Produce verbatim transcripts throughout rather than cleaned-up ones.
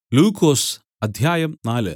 ലൂക്കോസ് അദ്ധ്യായം നാല്.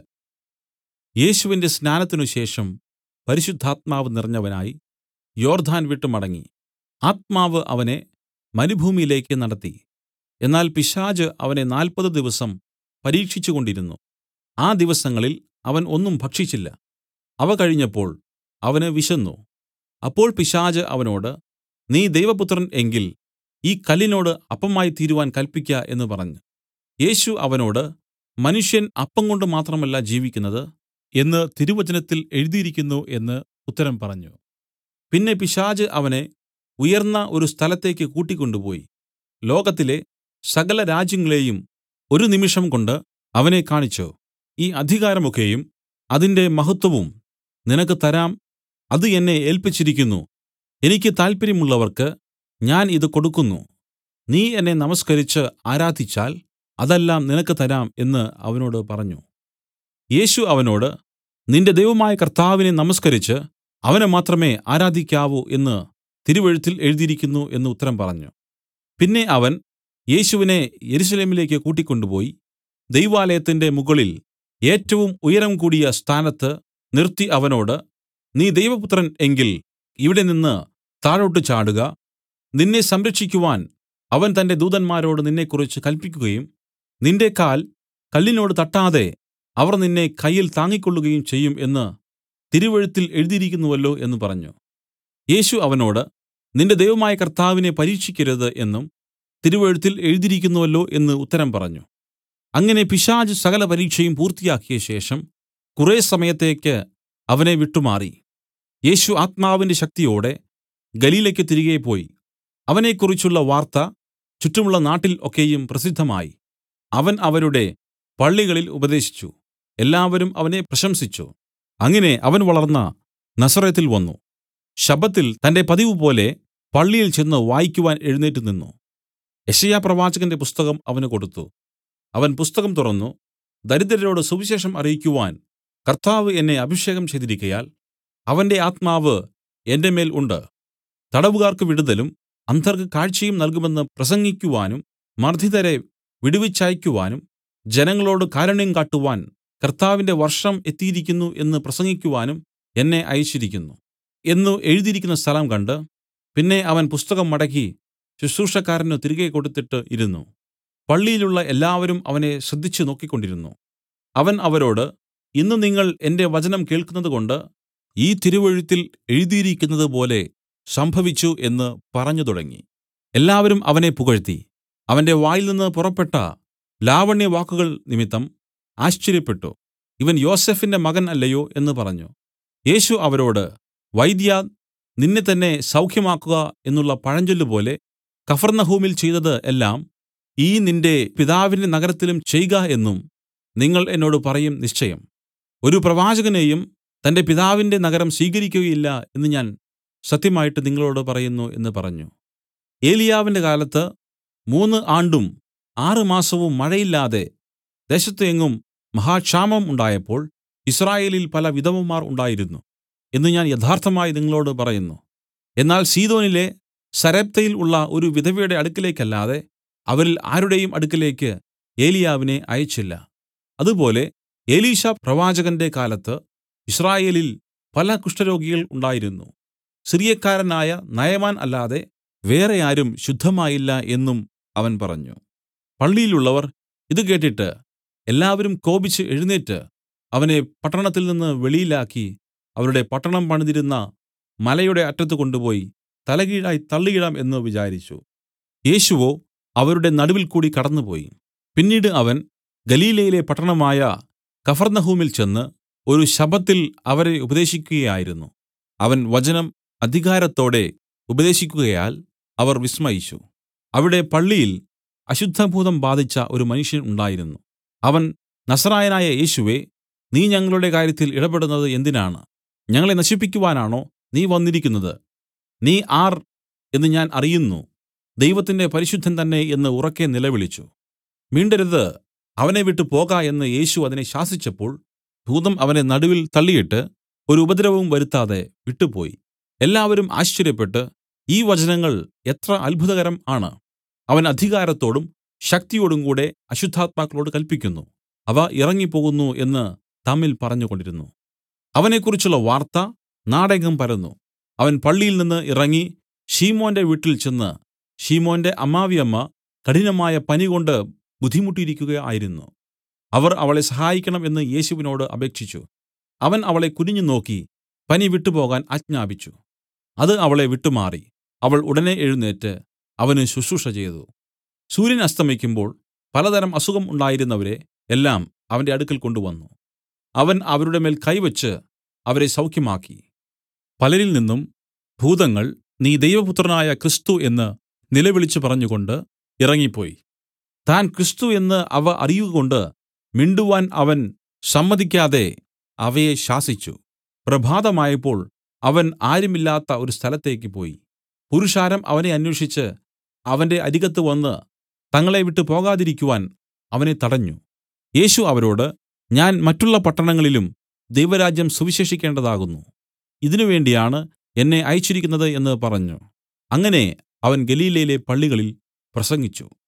യേശുവിന്റെ സ്നാനത്തിനു ശേഷം പരിശുദ്ധാത്മാവ് നിറഞ്ഞവനായി യോർദ്ദാൻ വിട്ടു മടങ്ങി. ആത്മാവ് അവനെ മരുഭൂമിയിലേക്ക് നടത്തി. എന്നാൽ പിശാച് അവനെ നാല്പത് ദിവസം പരീക്ഷിച്ചുകൊണ്ടിരുന്നു. ആ ദിവസങ്ങളിൽ അവൻ ഒന്നും ഭക്ഷിച്ചില്ല. അവ കഴിഞ്ഞപ്പോൾ അവന് വിശന്നു. അപ്പോൾ പിശാച് അവനോട്, നീ ദൈവപുത്രൻ എങ്കിൽ ഈ കല്ലിനോട് അപ്പമായി തീരുവാൻ കല്പിക്ക എന്ന് പറഞ്ഞു. യേശു അവനോട്, മനുഷ്യൻ അപ്പംകൊണ്ട് മാത്രമല്ല ജീവിക്കുന്നത് എന്ന് തിരുവചനത്തിൽ എഴുതിയിരിക്കുന്നു എന്ന് ഉത്തരം പറഞ്ഞു. പിന്നെ പിശാച് അവനെ ഉയർന്ന ഒരു സ്ഥലത്തേക്ക് കൂട്ടിക്കൊണ്ടുപോയി ലോകത്തിലെ സകല രാജ്യങ്ങളെയും ഒരു നിമിഷം കൊണ്ട് അവനെ കാണിച്ചു. ഈ അധികാരമൊക്കെയും അതിന്റെ മഹത്വവും നിനക്ക് തരാം. അത് എന്നെ ഏല്പിച്ചിരിക്കുന്നു. എനിക്ക് താല്പര്യമുള്ളവർക്ക് ഞാൻ ഇത് കൊടുക്കുന്നു. നീ എന്നെ നമസ്കരിച്ച് ആരാധിച്ചാൽ അതെല്ലാം നിനക്ക് തരാം എന്ന് അവനോട് പറഞ്ഞു. യേശു അവനോട്, നിന്റെ ദൈവമായ കർത്താവിനെ നമസ്കരിച്ച് അവനെ മാത്രമേ ആരാധിക്കാവൂ എന്ന് തിരുവെഴുത്തിൽ എഴുതിയിരിക്കുന്നു എന്ന് ഉത്തരം പറഞ്ഞു. പിന്നെ അവൻ യേശുവിനെ യെരൂശലേമിലേക്ക് കൂട്ടിക്കൊണ്ടുപോയി ദൈവാലയത്തിന്റെ മുകളിൽ ഏറ്റവും ഉയരം കൂടിയ സ്ഥാനത്ത് നിർത്തി അവനോട്, നീ ദൈവപുത്രൻ എങ്കിൽ ഇവിടെ നിന്ന് താഴോട്ട് ചാടുക. നിന്നെ സംരക്ഷിക്കുവാൻ അവൻ തന്റെ ദൂതന്മാരോട് നിന്നെക്കുറിച്ച് കല്പിക്കുകയും നിന്റെ കാൽ കല്ലിനോട് തട്ടാതെ അവർ നിന്നെ കയ്യിൽ താങ്ങിക്കൊള്ളുകയും ചെയ്യും എന്ന് തിരുവെഴുത്തിൽ എഴുതിയിരിക്കുന്നുവല്ലോ എന്ന് പറഞ്ഞു. യേശു അവനോട്, നിന്റെ ദൈവമായ കർത്താവിനെ പരീക്ഷിക്കരുത് എന്നും തിരുവെഴുത്തിൽ എഴുതിയിരിക്കുന്നുവല്ലോ എന്ന് ഉത്തരം പറഞ്ഞു. അങ്ങനെ പിശാച് സകല പരീക്ഷയും പൂർത്തിയാക്കിയ ശേഷം കുറെ സമയത്തേക്ക് അവനെ വിട്ടുമാറി. യേശു ആത്മാവിന്റെ ശക്തിയോടെ ഗലീലയ്ക്ക് തിരികെ പോയി. അവനെക്കുറിച്ചുള്ള വാർത്ത ചുറ്റുമുള്ള നാട്ടിൽ ഒക്കെയും പ്രസിദ്ധമായി. അവൻ അവരുടെ പള്ളികളിൽ ഉപദേശിച്ചു. എല്ലാവരും അവനെ പ്രശംസിച്ചു. അങ്ങനെ അവൻ വളർന്ന നസറെത്തിൽ വന്നു. ശബ്ബത്തിൽ തന്റെ പതിവുപോലെ പള്ളിയിൽ ചെന്ന് വായിക്കുവാൻ എഴുന്നേറ്റ് നിന്നു. യെശയ്യാപ്രവാചകന്റെ പുസ്തകം അവന് കൊടുത്തു. അവൻ പുസ്തകം തുറന്നു, ദരിദ്രരോട് സുവിശേഷം അറിയിക്കുവാൻ കർത്താവ് എന്നെ അഭിഷേകം ചെയ്തിരിക്കയാൽ അവന്റെ ആത്മാവ് എന്റെ മേൽ ഉണ്ട്. തടവുകാർക്ക് വിടുതലും അന്ധർക്ക് കാഴ്ചയും നൽകുമെന്ന് പ്രസംഗിക്കുവാനും മർദ്ദിതരെ വിടുവിച്ചയക്കുവാനും ജനങ്ങളോട് കാരുണ്യം കാട്ടുവാൻ കർത്താവിന്റെ വർഷം എത്തിയിരിക്കുന്നു എന്ന് പ്രസംഗിക്കുവാനും എന്നെ അയച്ചിരിക്കുന്നു എന്നു എഴുതിയിരിക്കുന്ന സ്ഥലം കണ്ട് പിന്നെ അവൻ പുസ്തകം മടക്കി ശുശ്രൂഷക്കാരന് തിരികെ കൊടുത്തിട്ട് ഇരുന്നു. പള്ളിയിലുള്ള എല്ലാവരും അവനെ ശ്രദ്ധിച്ചു നോക്കിക്കൊണ്ടിരുന്നു. അവൻ അവരോട്, ഇന്ന് നിങ്ങൾ എന്റെ വചനം കേൾക്കുന്നതുകൊണ്ട് ഈ തിരുവെഴുത്തിൽ എഴുതിയിരിക്കുന്നത് പോലെ സംഭവിച്ചു എന്ന് പറഞ്ഞു തുടങ്ങി. എല്ലാവരും അവനെ പുകഴ്ത്തി. അവന്റെ വായിൽനിന്ന് പുറപ്പെട്ട ലാവണ്യവാക്കുകൾ നിമിത്തം ആശ്ചര്യപ്പെട്ടു. ഇവൻ യോസഫിന്റെ മകൻ അല്ലയോ എന്ന് പറഞ്ഞു. യേശു അവരോട്, വൈദ്യാ, നിന്നെ തന്നെ സൗഖ്യമാക്കുക എന്നുള്ള പഴഞ്ചൊല്ലുപോലെ കഫർന്നഹൂമിൽ ചെയ്തത് എല്ലാം ഈ നിന്റെ പിതാവിന്റെ നഗരത്തിലും ചെയ്ക എന്നും നിങ്ങൾ എന്നോട് പറയും നിശ്ചയം. ഒരു പ്രവാചകനെയും തന്റെ പിതാവിന്റെ നഗരം സ്വീകരിക്കുകയില്ല എന്ന് ഞാൻ സത്യമായിട്ട് നിങ്ങളോട് പറയുന്നു എന്ന് പറഞ്ഞു. ഏലിയാവിന്റെ കാലത്ത് മൂന്ന് ആണ്ടും ആറ് മാസവും മഴയില്ലാതെ ദേശത്ത് എങ്ങും മഹാക്ഷാമം ഉണ്ടായപ്പോൾ യിസ്രായേലിൽ പല വിധവമാർ ഉണ്ടായിരുന്നു എന്ന് ഞാൻ യഥാർത്ഥമായി നിങ്ങളോട് പറയുന്നു. എന്നാൽ സീദോനിലെ സരെപ്തയിൽ ഉള്ള ഒരു വിധവയുടെ അടുക്കലേക്കല്ലാതെ അവരിൽ ആരുടെയും അടുക്കലേക്ക് ഏലിയാവിനെ അയച്ചില്ല. അതുപോലെ എലീശാ പ്രവാചകന്റെ കാലത്ത് യിസ്രായേലിൽ പല കുഷ്ഠരോഗികൾ ഉണ്ടായിരുന്നു. സിറിയക്കാരനായ നയമാൻ അല്ലാതെ വേറെ ആരും ശുദ്ധമായില്ല എന്നും അവൻ പറഞ്ഞു. പള്ളിയിലുള്ളവർ ഇത് കേട്ടിട്ട് എല്ലാവരും കോപിച്ച് എഴുന്നേറ്റ് അവനെ പട്ടണത്തിൽ നിന്ന് വെളിയിലാക്കി അവരുടെ പട്ടണം പണിതിരുന്ന മലയുടെ അറ്റത്ത് കൊണ്ടുപോയി തലകീഴായി തള്ളിയിടാം എന്ന് വിചാരിച്ചു. യേശുവോ അവരുടെ നടുവിൽ കൂടി കടന്നുപോയി. പിന്നീട് അവൻ ഗലീലയിലെ പട്ടണമായ കഫർന്നഹൂമിൽ ചെന്ന് ഒരു ശബ്ബത്തിൽ അവരെ ഉപദേശിക്കുകയായിരുന്നു. അവൻ വചനം അധികാരത്തോടെ ഉപദേശിക്കുകയാൽ അവർ വിസ്മയിച്ചു. അവിടെ പള്ളിയിൽ അശുദ്ധഭൂതം ബാധിച്ച ഒരു മനുഷ്യൻ ഉണ്ടായിരുന്നു. അവൻ, നസറായനായ യേശുവേ, നീ ഞങ്ങളുടെ കാര്യത്തിൽ ഇടപെടുന്നത് എന്തിനാണ്? ഞങ്ങളെ നശിപ്പിക്കുവാനാണോ നീ വന്നിരിക്കുന്നത്? നീ ആർ എന്ന് ഞാൻ അറിയുന്നു, ദൈവത്തിന്റെ പരിശുദ്ധൻ തന്നെ എന്ന് ഉറക്കെ നിലവിളിച്ചു. മിണ്ടരുത്, അവനെ വിട്ടു പോക എന്ന് യേശു അതിനെ ശാസിച്ചപ്പോൾ ഭൂതം അവനെ നടുവിൽ തള്ളിയിട്ട് ഒരു ഉപദ്രവവും വരുത്താതെ വിട്ടുപോയി. എല്ലാവരും ആശ്ചര്യപ്പെട്ട്, ഈ വചനങ്ങൾ എത്ര അത്ഭുതകരം ആണ്! അവൻ അധികാരത്തോടും ശക്തിയോടും കൂടെ അശുദ്ധാത്മാക്കളോട് കല്പിക്കുന്നു. അവ ഇറങ്ങിപ്പോകുന്നു എന്ന് തമ്മിൽ പറഞ്ഞുകൊണ്ടിരുന്നു. അവനെക്കുറിച്ചുള്ള വാർത്ത നാടെങ്ങും പരന്നു. അവൻ പള്ളിയിൽനിന്ന് ഇറങ്ങി ശിമോന്റെ വീട്ടിൽ ചെന്ന് ശിമോന്റെ അമ്മാവിയമ്മ കഠിനമായ പനികൊണ്ട് ബുദ്ധിമുട്ടിയിരിക്കുക ആയിരുന്നു. അവർ അവളെ സഹായിക്കണം എന്ന് യേശുവിനോട് അപേക്ഷിച്ചു. അവൻ അവളെ കുനിഞ്ഞുനോക്കി പനി വിട്ടുപോകാൻ ആജ്ഞാപിച്ചു. അത് അവളെ വിട്ടുമാറി. അവൾ ഉടനെ എഴുന്നേറ്റ് അവന് ശുശ്രൂഷ ചെയ്തു. സൂര്യൻ അസ്തമിക്കുമ്പോൾ പലതരം അസുഖം ഉണ്ടായിരുന്നവരെ എല്ലാം അവന്റെ അടുക്കൽ കൊണ്ടുവന്നു. അവൻ അവരുടെ മേൽ കൈവച്ച് അവരെ സൗഖ്യമാക്കി. പലരിൽ നിന്നും ഭൂതങ്ങൾ നീ ദൈവപുത്രനായ ക്രിസ്തു എന്ന് നിലവിളിച്ചു പറഞ്ഞുകൊണ്ട് ഇറങ്ങിപ്പോയി. താൻ ക്രിസ്തു എന്ന് അവ അറിയുകകൊണ്ട് മിണ്ടുവാൻ അവൻ സമ്മതിക്കാതെ അവയെ ശാസിച്ചു. പ്രഭാതമായപ്പോൾ അവൻ ആരുമില്ലാത്ത ഒരു സ്ഥലത്തേക്ക് പോയി. പുരുഷാരം അവനെ അന്വേഷിച്ച് അവന്റെ അരികത്ത് വന്ന് തങ്ങളെ വിട്ടു പോകാതിരിക്കുവാൻ അവനെ തടഞ്ഞു. യേശു അവരോട്, ഞാൻ മറ്റുള്ള പട്ടണങ്ങളിലും ദൈവരാജ്യം സുവിശേഷിക്കേണ്ടതാകുന്നു. ഇതിനുവേണ്ടിയാണ് എന്നെ അയച്ചിരിക്കുന്നത് എന്ന് പറഞ്ഞു. അങ്ങനെ അവൻ ഗലീലയിലെ പള്ളികളിൽ പ്രസംഗിച്ചു.